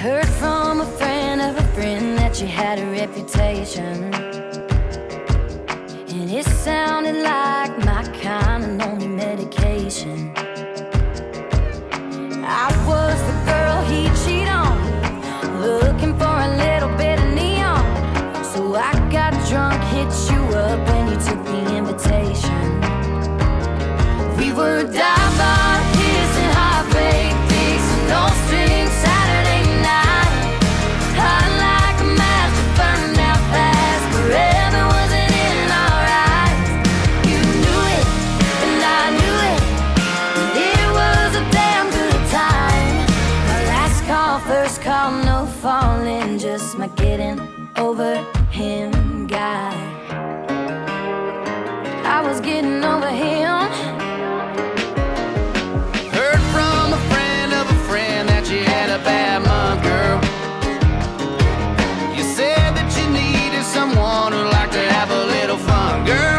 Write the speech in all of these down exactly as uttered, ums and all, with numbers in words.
Heard from a friend of a friend that you had a reputation, and it sounded like my kind of lonely medication. I was the girl he'd cheat on, looking for a little bit of neon. So I got drunk, hit you up when you took the invitation. We were dive bar kissing, heartbreak fixing, no strings, Saturday night. Hot like a match that burned out fast, forever wasn't in our eyes. You knew it, and I knew it, and it was a damn good time. My last call, first call, no falling, just my getting over him guy. I was getting over him. Heard from a friend of a friend that you had a bad month, girl. You said that you needed someone who'd like to have a little fun, girl.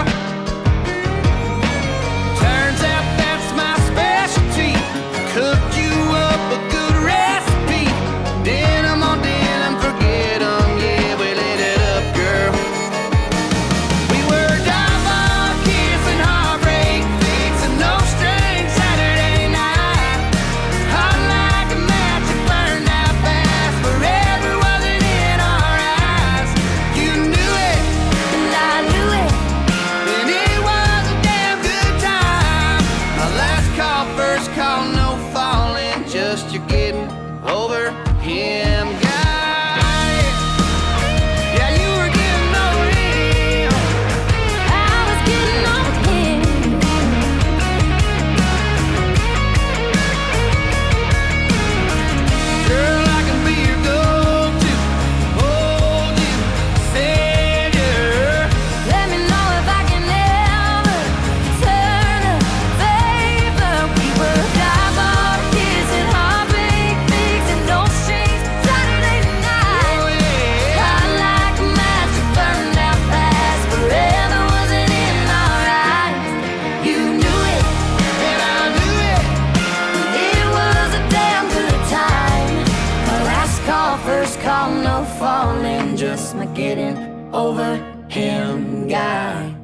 Turns out that's my specialty. Cooked you up a good recipe. Denim on denim, forget 'em, yeah, we lit it up, girl. We were dive bar kissing, heartbreak fixing, no strings, Saturday night. Hot like a match that burned out fast, forever wasn't in our eyes. You knew it, And I knew it, and it was a damn good time. My last call, first call, no falling, just you getting over him, guy. Yeah, you were getting over him. I was getting over him. Girl, I can be your go-to, hold you, savior. Let me know if I can ever turn a favor. We were dive bar kissing, heartbreak fixing, no strings, Saturday night. Oh yeah. Hot like a match that burned out fast, forever wasn't in our eyes. You knew it, And I knew it. it was a damn good time. My last call, first call, no falling, just my getting over him guy.